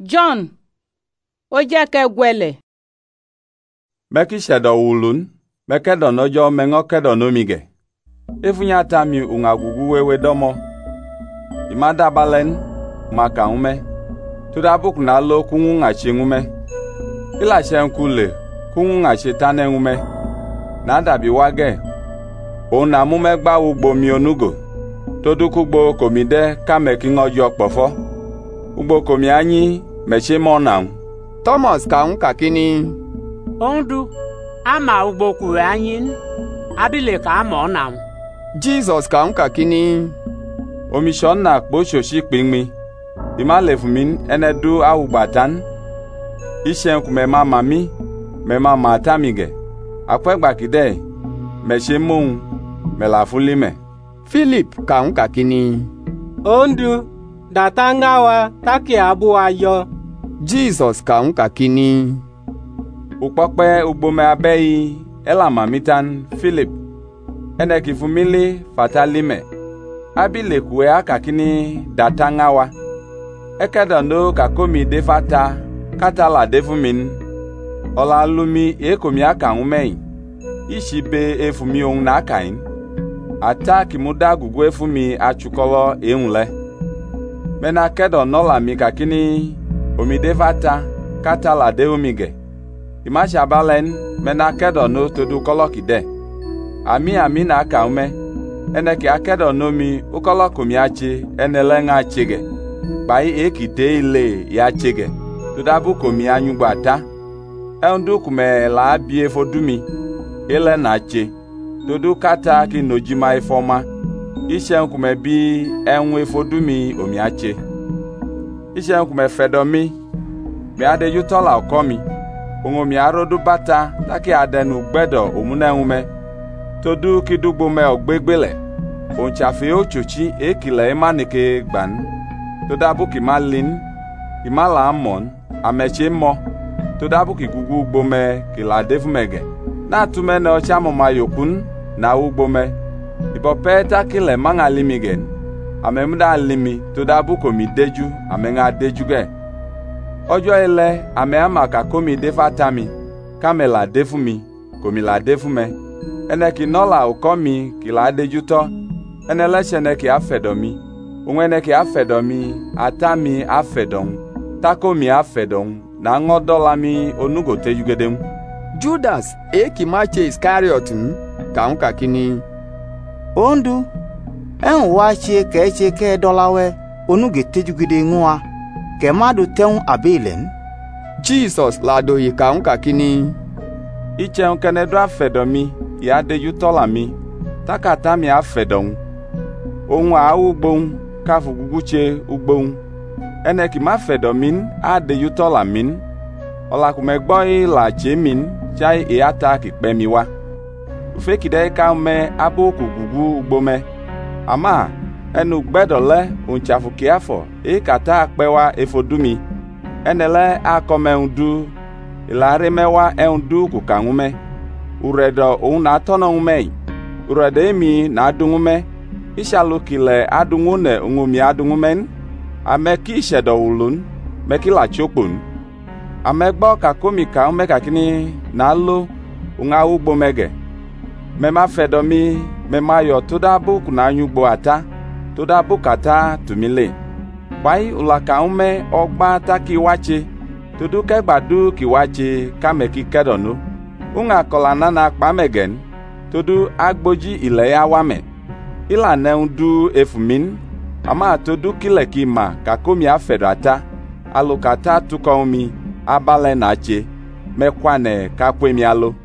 John ó jẹ́ kẹgbẹlẹ̀. Meki shedo wulun, mekedo nojo mengo kedo nomige. Efunya tami ungagugu wewe domo. Imada balen maka ume. Tudabuk na lo kungu ngachi ngume. Ila shenkule kungu ngachi tane ngume. Nada biwage. Ona mume gba ugbo mi onugo. Todukugbo komide kame kingojo kpofo. Ugbo komi anyi meche monam. Thomas ka kakini. Ondu ama ugbo kwe anyi abile ka ama onam. Jesus ka kakini. Omishon na kpo shoshi kpingmi. Imale fumin enedu awugbatan. Ishen kumema mami mema matamige. Akwegba kide meche mon melafulime. Philip ka kakini. Ondu datangawa taki abu ayo. Jesus ka kakini. Ukpokpe ugbome abeyi elamamitan Philip. Eneki fumili fatalime. Abile kwe akakini datangawa. Ekedono kakomi defata katala defumin. Ola lumi ekomi aka umei. Ishibe efumi on na akain. Ata kimuda gugu efumi achukolo eunle. Mena kedo nola mi kakini omidevata katala deumige. Imasha balen mena kedo no todu kolokide. Ami na aka ume. Eneki akedo no mi ukolokomi achi enele nga chige. Bai ekite ile ya chige. Tudabu komi anyugbo ata. Endu kume la bie fodumi. Ile na che. Todu kata ki nojima ifoma. Ishen kume bi enwe fodumi omiache. Ishen kume fedomi. Me ade yutola okomi. Ongomi arodu bata taki adenu gbedo omune ume. Todu kidugbo me ogbegbele. Onchafe ochochi ekile imanike gban. Todabu ki malin. Imala amon. Ameche mo. Todabu ki gugu ugbome kila devumege. Na tume na ochamoma yokun. Na ugbome. Ibope takile manga limigen. Amemda limi todabu komi deju amenga dejuge. Ojo ile ame ama ka komi defatami. Kamela defumi komi la defume. Eneki nola ukomi kila dejuto. Enele sheneki afedomi. Unweneki afedomi atami afedon. Takomi afedon. Na ngodolami onugo tejugedem. Judas ekimache Iskariotu ka kakini. Ondu enwache ka eche ke dolawe onuge tejugide nwa ke madu teun abelen. Jesus lado yi ka kakini. Iche kenedo afedomi ya dejutolami. Takata mi afedon. Onwa awugbon kafuguguche ugbon. Eneki mafedomin adejutolamin. Olakumegboy la chemin chai eata kipemiwa. Ufekide ka me aboku gugu ugbome. Ama enu gbedole unchafu kiafo kata akpewa efodumi. Enele akome undu ilare mewa endu kukangume. Uredo una tono ume. Uredo emi na adungume. Ishalukile adungune ungumi adungumen. Ameki shedo ulun mekila chokpun. Amegbo kakomi ka ume kakini na lo unga ugbomege. Mema fedomi mema yo todabu kuna anyugbo ata. Todabu kata tumile. Bai ulaka ume ogba taki wache. Toduke gbadu ki wache kameki kedonu. Unga kolana na akpamegen. Todu agboji ile ya wame. Ila neundu efumin. Ama todu kile kima kakomi afedo ata. Alukata tukomi. Abale na che mekwane kakwemi alo.